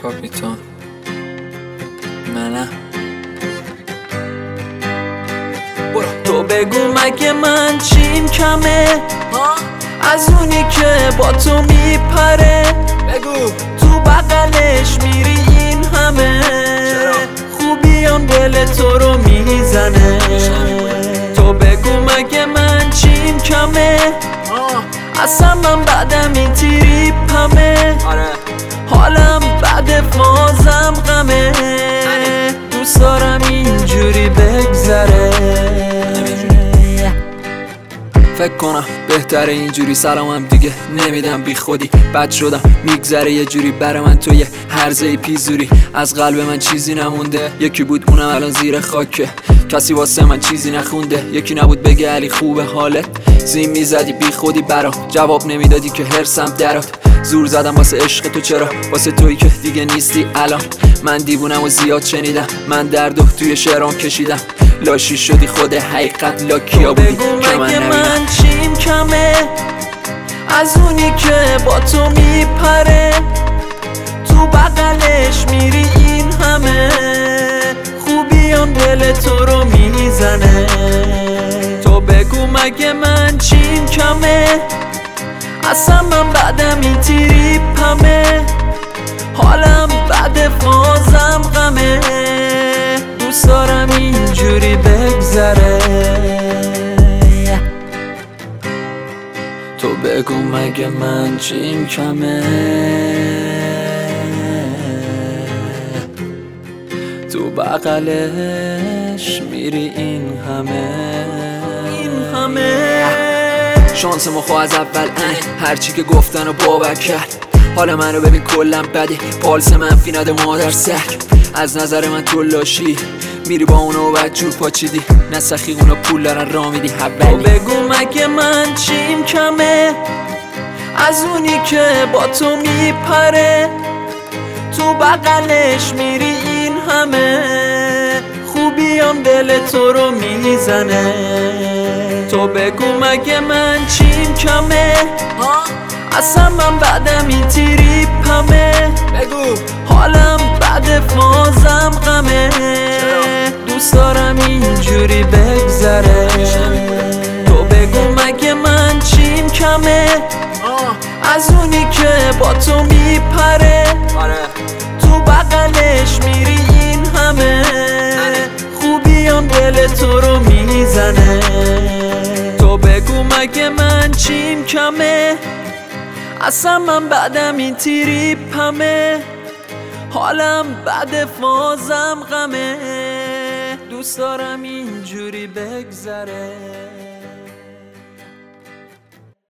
کاپیتان منم. تو بگو مگه من چیم کمه از اونی که با تو میپره؟ بگو تو بغلش میری این همه خوبیان دل تو رو میزنه. تو بگو مگه من چیم کمه اصلا من بعدم این تریپمه. حالم بعد فازم غمه دوست دارم اینجوری بگذره. فکر کنم بهتره اینجوری سلامم دیگه نمیدم بی خودی. بد شدم میگذره یه جوری برای من تو یه هرزه پیزوری. از قلب من چیزی نمونده یکی بود اونم الان زیر خاکه. کسی واسه من چیزی نخونده یکی نبود بگه علی خوبه حالت. زین میزدی بی خودی برا جواب نمیدادی که هرسم درات. زور زدم واسه عشق تو چرا واسه تویی که دیگه نیستی الان. من دیوونم و زیاد شنیدم من درد و توی شعرام کشیدم. لاشی شدی خود حقیقت لاکیا بودی که من نبینم. من چیم کمه از اونی که با تو میپره؟ تو بغلش میری این همه خوبیان دل تو رو میزنه. تو بگو مگه من چیم کمه اصلا من بعدم این تریپمه. حالم بعد فازم غمه دوست دارم اینجوری بگذره. تو بگو مگه من چیم کمه تو بغلش میری این همه شانس ما خواه از اول هرچی که گفتن رو باور کرد. حالا منو ببین کلم بده پالس منفی نده مادر سک. از نظر من تو لاشی میری با اونو بعد جور پاچیدی نسخی اونا پول دارن را میدی حولی. تو بگو مگه من چیم کمه از اونی که با تو میپره؟ تو بغلش میری این همه خوبیان دل تو رو میزنه. تو بگو مگه من چیم کمه اصلا من بعدم این تریپمه. بگو حالم بعد فازم غمه دوست دارم اینجوری بگذره. تو بگو مگه من چیم کمه از اونی که با تو میپره؟ تو بغلش میری این همه خوبیان دل تو رو میزنه. تو بگو مگه من چیم کمه اصلا من بعدم این تریپمه. حالم بعد فازم غمه دوست دارم اینجوری بگذره.